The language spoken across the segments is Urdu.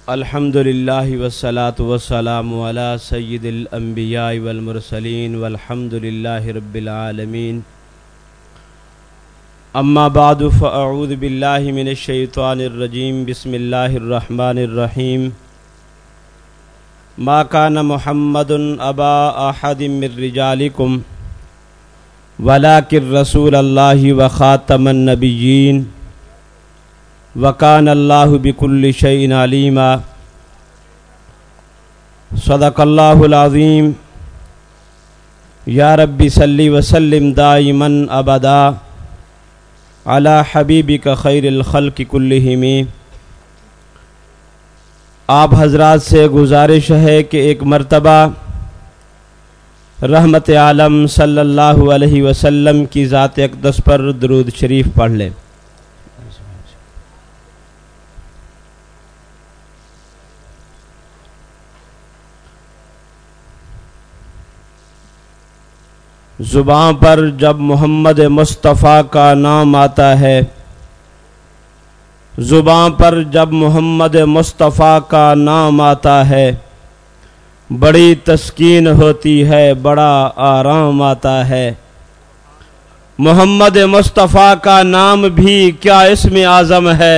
الحمدللہ والصلاة والسلام علی سید الانبیاء والمرسلین والحمدللہ رب العالمین اما بعد فاعوذ باللہ من الشیطان الرجیم بسم اللہ الرحمن الرحیم ما کان محمد ابا احد من رجالکم ولکن رسول اللہ وخاتم النبیین وَكَانَ اللَّهُ بِكُلِّ شَيْءٍ عَلِيمًا صدق اللہ العظیم یا رب صلی وسلم دائماً ابدا علی حبیبک خیر الخلق کلہم۔ آپ حضرات سے گزارش ہے کہ ایک مرتبہ رحمت عالم صلی اللہ علیہ وسلم کی ذات اقدس پر درود شریف پڑھ لیں۔ زبان پر جب محمد مصطفیٰ کا نام آتا ہے، زبان پر جب محمد مصطفیٰ کا نام آتا ہے، بڑی تسکین ہوتی ہے، بڑا آرام آتا ہے۔ محمد مصطفیٰ کا نام بھی کیا اسم اعظم ہے،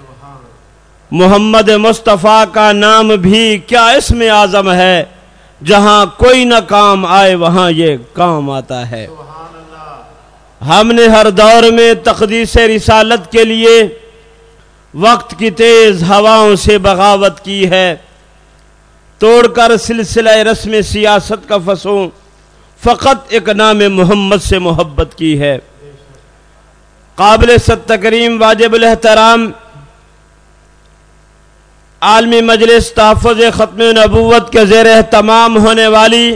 محمد مصطفیٰ کا نام بھی کیا اسم اعظم ہے، جہاں کوئی نہ کام آئے وہاں یہ کام آتا ہے۔ ہم نے ہر دور میں تقدیس رسالت کے لیے وقت کی تیز ہواؤں سے بغاوت کی ہے، توڑ کر سلسلہ رسم سیاست کا فسوں فقط ایک نام محمد سے محبت کی ہے۔ قابل تکریم واجب الاحترام عالمی مجلس تحفظ ختم نبوت کے زیر اہتمام ہونے والی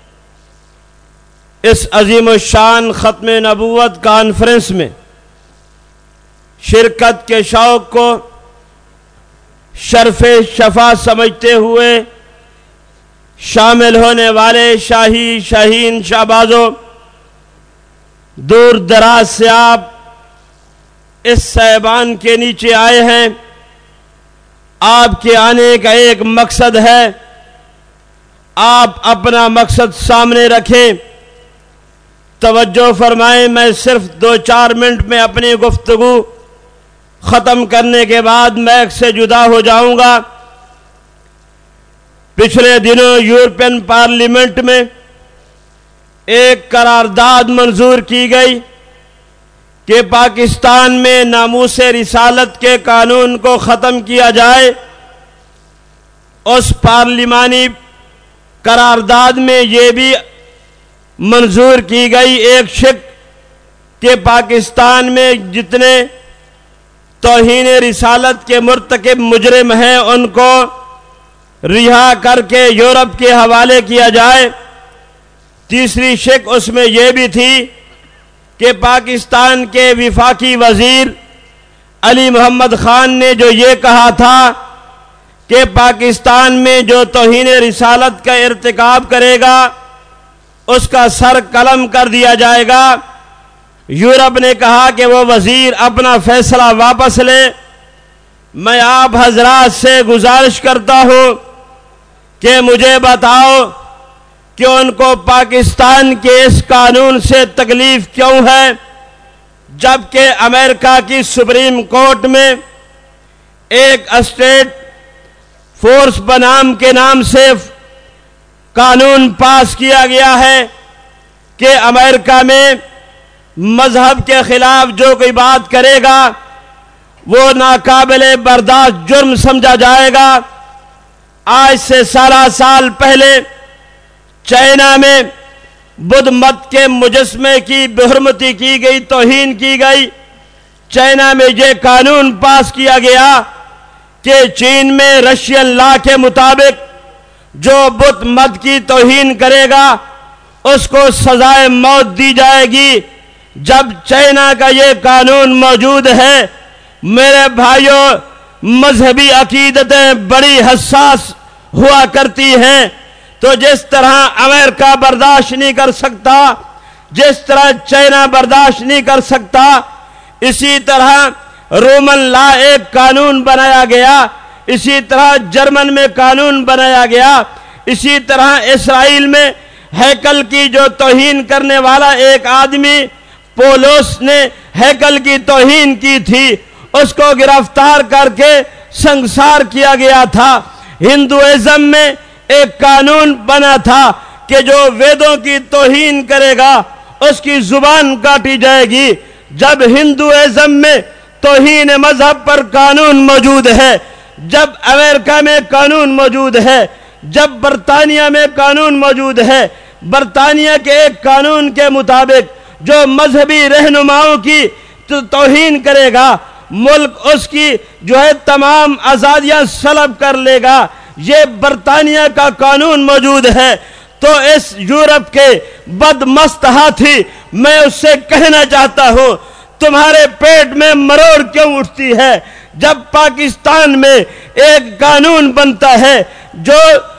اس عظیم الشان ختم نبوت کانفرنس میں شرکت کے شوق کو شرف شفا سمجھتے ہوئے شامل ہونے والے شاہی شاہین شہبازوں، دور دراز سے آپ اس سائبان کے نیچے آئے ہیں۔ آپ کے آنے کا ایک مقصد ہے، آپ اپنا مقصد سامنے رکھیں۔ توجہ فرمائیں، میں صرف 2-4 منٹ میں اپنی گفتگو ختم کرنے کے بعد میک سے جدا ہو جاؤں گا۔ پچھلے دنوں یورپین پارلیمنٹ میں ایک قرارداد منظور کی گئی کہ پاکستان میں ناموس رسالت کے قانون کو ختم کیا جائے۔ اس پارلیمانی قرارداد میں یہ بھی منظور کی گئی ایک شق کہ پاکستان میں جتنے توہین رسالت کے مرتکب مجرم ہیں ان کو رہا کر کے یورپ کے حوالے کیا جائے۔ تیسری شق اس میں یہ بھی تھی کہ پاکستان کے وفاقی وزیر علی محمد خان نے جو یہ کہا تھا کہ پاکستان میں جو توہین رسالت کا ارتکاب کرے گا اس کا سر قلم کر دیا جائے گا، یورپ نے کہا کہ وہ وزیر اپنا فیصلہ واپس لے۔ میں آپ حضرات سے گزارش کرتا ہوں کہ مجھے بتاؤ کہ ان کو پاکستان کے اس قانون سے تکلیف کیوں ہے، جبکہ امریکہ کی سپریم کورٹ میں ایک اسٹیٹ فورس بنام کے نام سے قانون پاس کیا گیا ہے کہ امریکہ میں مذہب کے خلاف جو کوئی بات کرے گا وہ ناقابل برداشت جرم سمجھا جائے گا۔ آج سے 17 سال پہلے چائنا میں بدھ مت کے مجسمے کی بے-حرمتی کی گئی، توہین کی گئی۔ چائنا میں یہ قانون پاس کیا گیا کہ چین میں رشین لا کے مطابق جو بدھ مت کی توہین کرے گا اس کو سزائے موت دی جائے گی۔ جب چائنا کا یہ قانون موجود ہے، میرے بھائیوں، مذہبی عقیدتیں بڑی حساس ہوا کرتی ہیں، تو جس طرح امریکہ برداشت نہیں کر سکتا، جس طرح چائنا برداشت نہیں کر سکتا، اسی طرح رومن لا ایک قانون بنایا گیا اسی طرح جرمن میں قانون بنایا گیا، اسی طرح اسرائیل میں ہیکل کی جو توہین کرنے والا ایک آدمی پولس نے ہیکل کی توہین کی تھی، اس کو گرفتار کر کے سنسار کیا گیا تھا۔ ہندوازم میں ایک قانون بنا تھا کہ جو ویدوں کی توہین کرے گا اس کی زبان کاٹی جائے گی۔ جب ہندوازم میں توہین مذہب پر قانون موجود ہے، جب امریکہ میں قانون موجود ہے، جب برطانیہ میں قانون موجود ہے، برطانیہ کے ایک قانون کے مطابق جو مذہبی رہنماؤں کی توہین کرے گا ملک اس کی جو ہے تمام آزادیاں سلب کر لے گا، یہ برطانیہ کا قانون موجود ہے۔ تو اس یورپ کے بدمست ہاتھی میں اس سے کہنا چاہتا ہوں، تمہارے پیٹ میں مروڑ کیوں اٹھتی ہے جب پاکستان میں ایک قانون بنتا ہے جو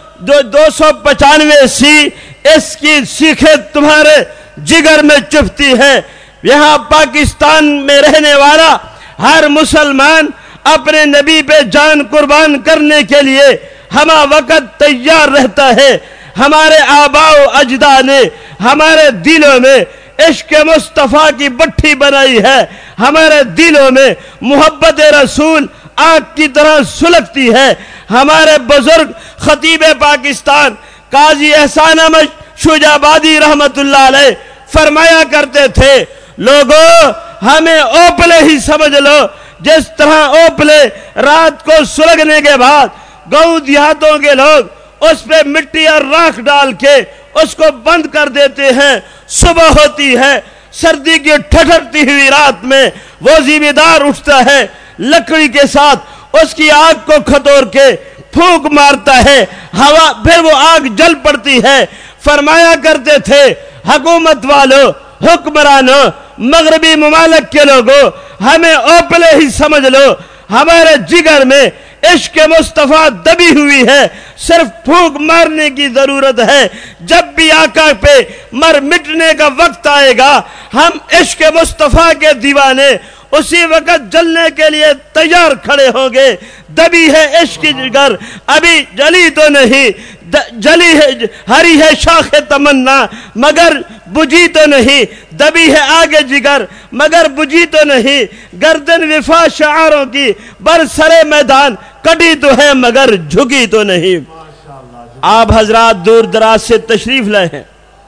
295 سی اس کی سیکھیں تمہارے جگر میں چپتی ہے۔ یہاں پاکستان میں رہنے والا ہر مسلمان اپنے نبی پہ جان قربان کرنے کے لیے ہمہ وقت تیار رہتا ہے۔ ہمارے آباء و اجداد نے ہمارے دلوں میں عشق مصطفیٰ کی بٹھی بنائی ہے، ہمارے دلوں میں محبت رسول آگ کی طرح سلگتی ہے۔ ہمارے بزرگ خطیب پاکستان قاضی احسان احمد شجابادی رحمت اللہ علیہ فرمایا کرتے تھے، لوگوں ہمیں اوپلے ہی سمجھ لو، جس طرح اوپلے رات کو سلگنے کے بعد گاؤں دیہاتوں کے لوگ اس پہ مٹی اور راکھ ڈال کے اس کو بند کر دیتے ہیں، صبح ہوتی ہے سردی کی ٹھٹھرتی ہوئی رات میں وہ ذمہ دار اٹھتا ہے، لکڑی کے ساتھ اس کی آگ کو کھتور کے پھونک مارتا ہے، ہوا پھر وہ آگ جل پڑتی ہے۔ فرمایا کرتے تھے، حکومت والوں، حکمرانوں، مغربی ممالک کے لوگوں، ہمیں اوپلے ہی سمجھ لو، ہمارے جگر میں عشق مصطفیٰ دبی ہوئی ہے، صرف پھونک مارنے کی ضرورت ہے۔ جب بھی آقا پہ مر مٹنے کا وقت آئے گا، ہم عشق مصطفیٰ کے دیوانے اسی وقت جلنے کے لیے تیار کھڑے ہوں گے۔ دبی ہے عشق کی جگر، ابھی جلی تو نہیں، جلی ہے ہری ہے شاخ تمنا مگر بجھی تو نہیں، دبی ہے آگے جگر مگر بجھی تو نہیں، گردن وفا شعاروں کی برسرے میدان کٹی تو ہے مگر جھکی تو نہیں۔ آپ حضرات دور دراز سے تشریف لائے ہیں،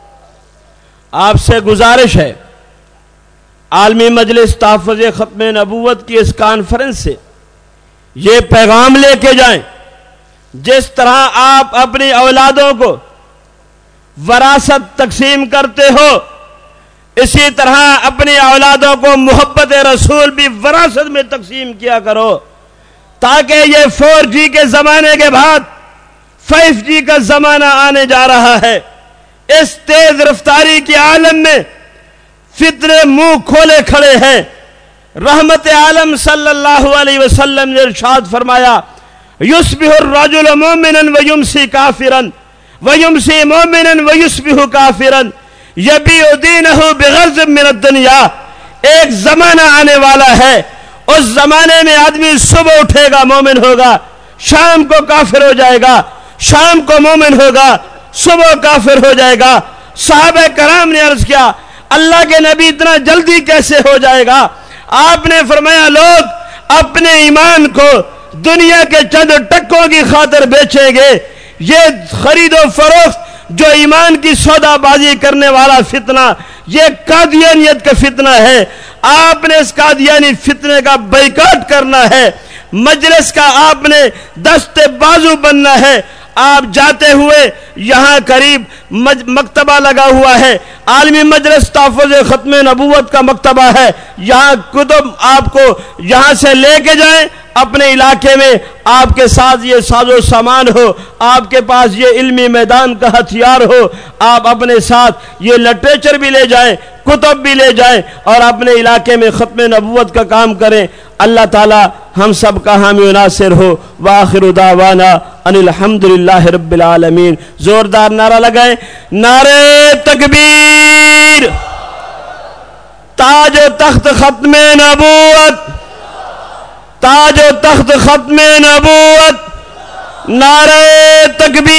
آپ سے گزارش ہے عالمی مجلس تحفظ ختم نبوت کی اس کانفرنس سے یہ پیغام لے کے جائیں، جس طرح آپ اپنی اولادوں کو وراثت تقسیم کرتے ہو، اسی طرح اپنی اولادوں کو محبت رسول بھی وراثت میں تقسیم کیا کرو، تاکہ یہ 4G کے زمانے کے بعد 5G کا زمانہ آنے جا رہا ہے۔ اس تیز رفتاری کے عالم میں فتنے منہ کھولے کھڑے ہیں۔ رحمت عالم صلی اللہ علیہ وسلم نے ارشاد فرمایا، یصبح الرجل مومنا ویمسی کافرا ویمسی مومنا ویصبح کافرا یبیع دینہ بغرض من الدنیا۔ ایک زمانہ آنے والا ہے، اس زمانے میں آدمی صبح اٹھے گا مومن ہوگا، شام کو کافر ہو جائے گا، شام کو مومن ہوگا، صبح کافر ہو جائے گا۔ صحابہ کرام نے عرض کیا، اللہ کے نبی اتنا جلدی کیسے ہو جائے گا؟ آپ نے فرمایا، لوگ اپنے ایمان کو دنیا کے چند ٹکوں کی خاطر بیچیں گے۔ یہ خرید و فروخت جو ایمان کی سودا بازی کرنے والا فتنہ، یہ قادیانیت کا فتنہ ہے۔ آپ نے اس قادیانی فتنے کا بائیکاٹ کرنا ہے، مجلس کا آپ نے دست بازو بننا ہے۔ آپ جاتے ہوئے یہاں قریب مکتبہ لگا ہوا ہے، عالمی مجلس تحفظ ختم نبوت کا مکتبہ ہے، یہاں کتب آپ کو یہاں سے لے کے جائیں، اپنے علاقے میں آپ کے ساتھ یہ ساز و سامان ہو، آپ کے پاس یہ علمی میدان کا ہتھیار ہو، آپ اپنے ساتھ یہ لٹریچر بھی لے جائیں، کتب بھی لے جائیں اور اپنے علاقے میں ختم نبوت کا کام کریں۔ اللہ تعالی ہم سب کا حامی و ناصر ہو۔ وآخر دعوانا ان الحمدللہ رب العالمین۔ زوردار نعرہ لگائیں، نعرہ تکبیر، تاج و تخت ختم نبوت، تاج و تخت ختم نبوت، نعرہ تکبیر